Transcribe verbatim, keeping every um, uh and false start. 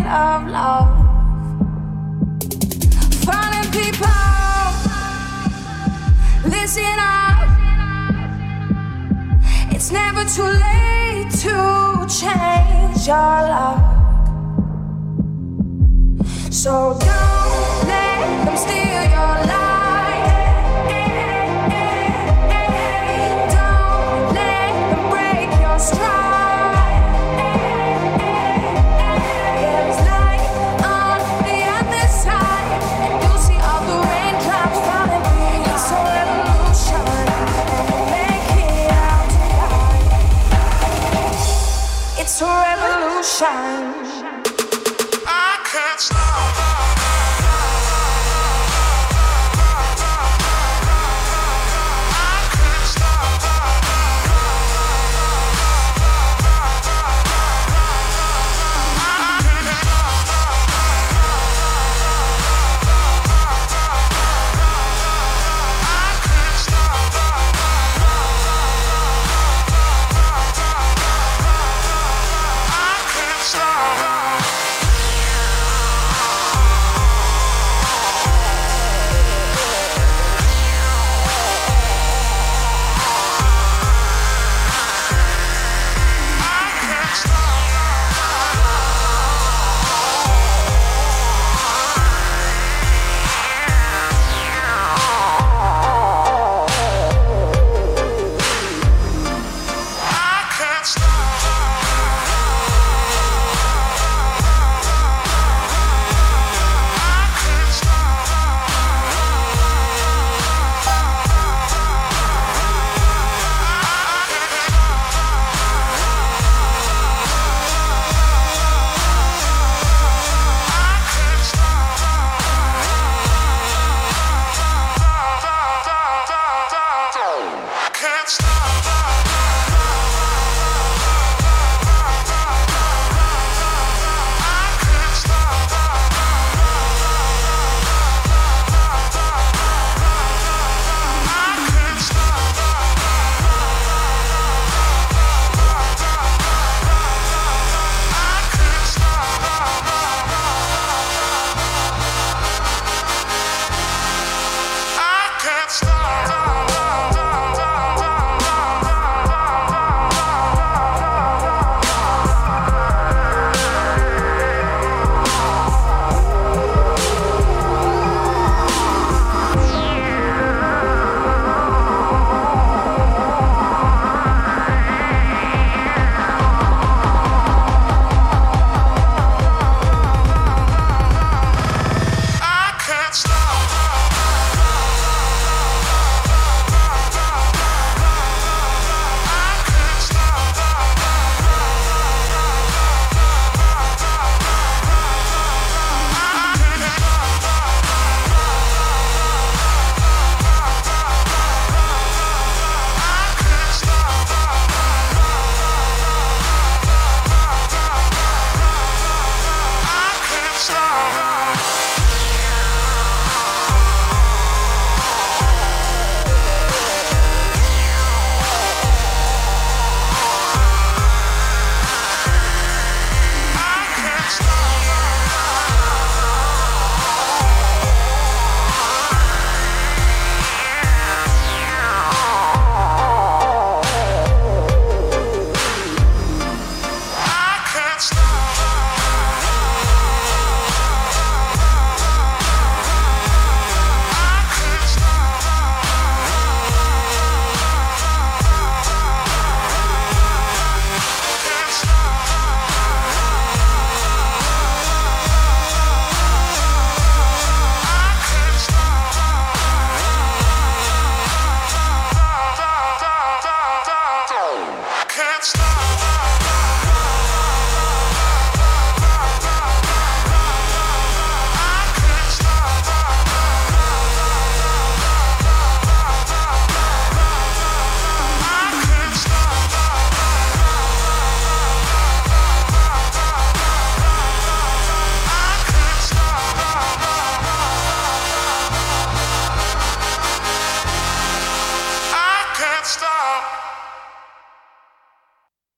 of love. Falling people, listen up. It's never too late to change your luck. So don't let them steal your life. Don't let them break your stride. There's light on the other side, and you'll see all the raindrops falling. It's a revolution, make it out tonight. It's a revolution. I can't stop.